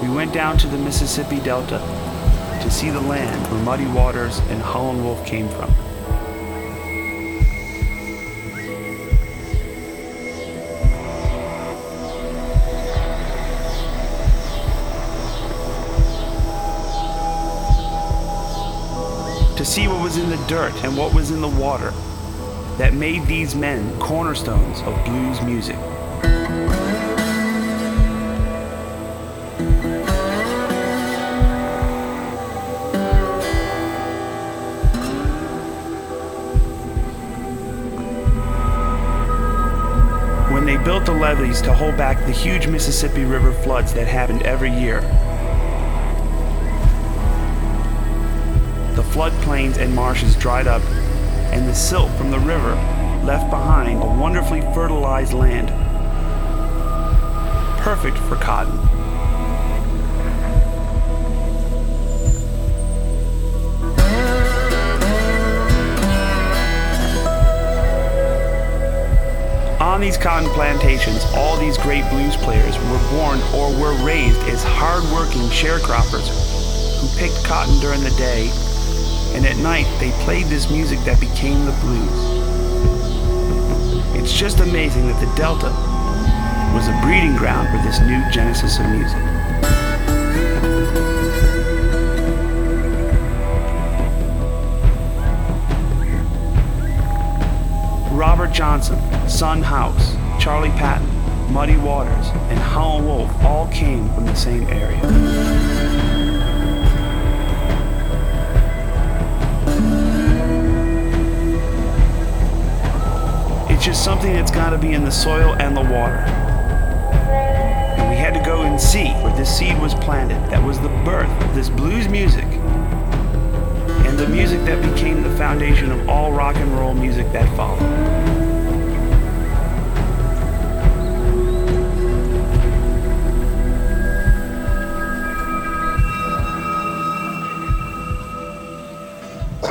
We went down to the Mississippi Delta to see the land where Muddy Waters and Howlin' Wolf came from. To see what was in the dirt and what was in the water that made these men cornerstones of blues music. When they built the levees to hold back the huge Mississippi River floods that happened every year, the floodplains and marshes dried up, and the silt from the river left behind a wonderfully fertilized land, perfect for cotton. On these cotton plantations, all these great blues players were born or were raised as hard-working sharecroppers who picked cotton during the day, and at night they played this music that became the blues. It's just amazing that the Delta was a breeding ground for this new genesis of music. Robert Johnson, Son House, Charlie Patton, Muddy Waters, and Howlin' Wolf all came from the same area. It's just something that's got to be in the soil and the water. And we had to go and see where this seed was planted. That was the birth of this blues music, and the music that became the foundation of all rock and roll music that followed.